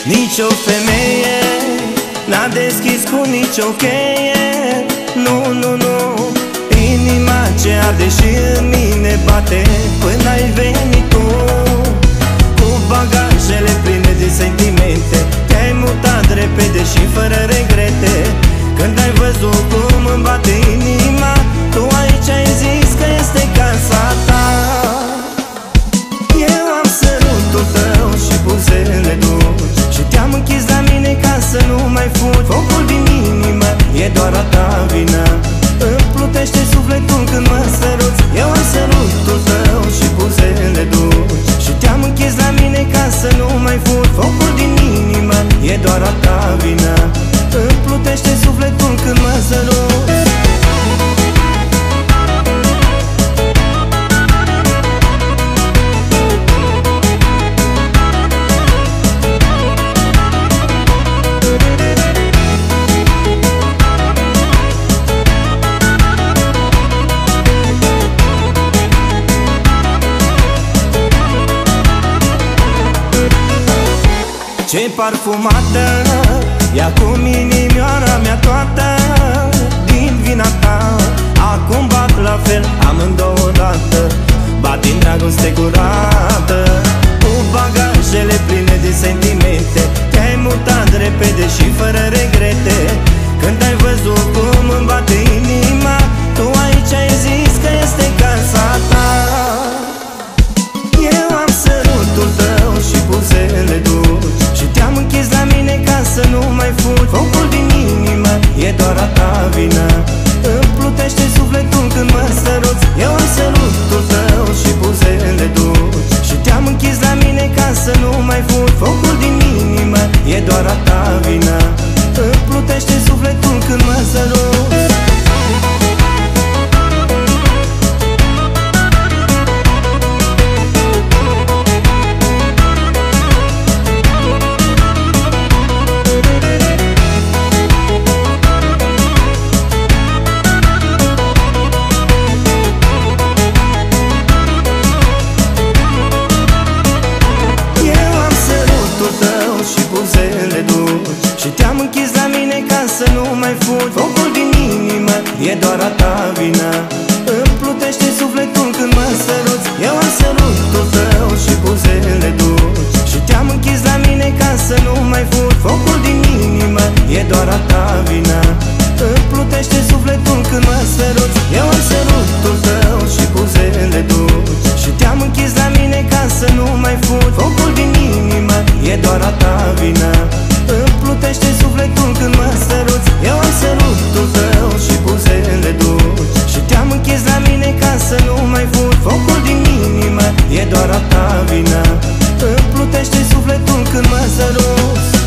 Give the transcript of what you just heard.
Nici o femeie n-a deschis cu nicio cheie. Nu, nu, nu. Inima ce arde și în mine bate până ai venit tu, cu bagajele pline de sentimente. Te-ai mutat repede și fără regrete. Când ai văzut cum îmi bate inima, tu aici ai zis că este casa ta. Eu am sărutul tău și buzele dulci și te-am închis la mine ca să nu mai fugi. Focul din inimă e doar a ta vină. Îmi plutește sufletul când mă săruți. Eu am sărutul tău și buzele dulci și te-am închis la mine ca să nu mai fugi. Focul din inimă e doar a ta vină. Îmi plutește sufletul când mă săruți. Ce parfumată e acum inimioara mea toată din vina ta. Acum bat la fel amândouă odată, bat din dragoste curată, cu bagajele pline de sentimente. Te-ai mutat repede și fără regrete. Când ai văzut cum îmi bate inima, tu aici ai zis că este casa ta. Eu am sărutul tău și buzele dulci și te-am închis la mine ca să nu mai fugi. Focul din inimă e doar a ta vină. Îmi plutește sufletul când mă săruți. Eu am sărutul tău și buzele dulci și te-am închis la mine ca să nu mai fugi. Focul din inimă e doar a ta vină. Îmi plutește sufletul când mă săruți. Și te-am închis la mine ca să nu mai fugi. Focul din inimă e doar a ta vină. Îmi plutește sufletul când mă săruți. Eu am sărutul tău și buzele dulci și te-am închis la mine ca să nu mai fugi. Focul din inimă e doar a ta vină. Îmi plutește sufletul când mă săruți. Eu am sărutul tău și buzele dulci și te-am închis la mine ca să nu mai fugi. Focul din inimă e doar a ta vină. Îmi plutește sufletul când mă săruți. Eu am sărutul tău și buzele dulci și te-am închis la mine ca să nu mai fugi. Focul din inimă e doar a ta vină. Îmi plutește sufletul când mă săruți.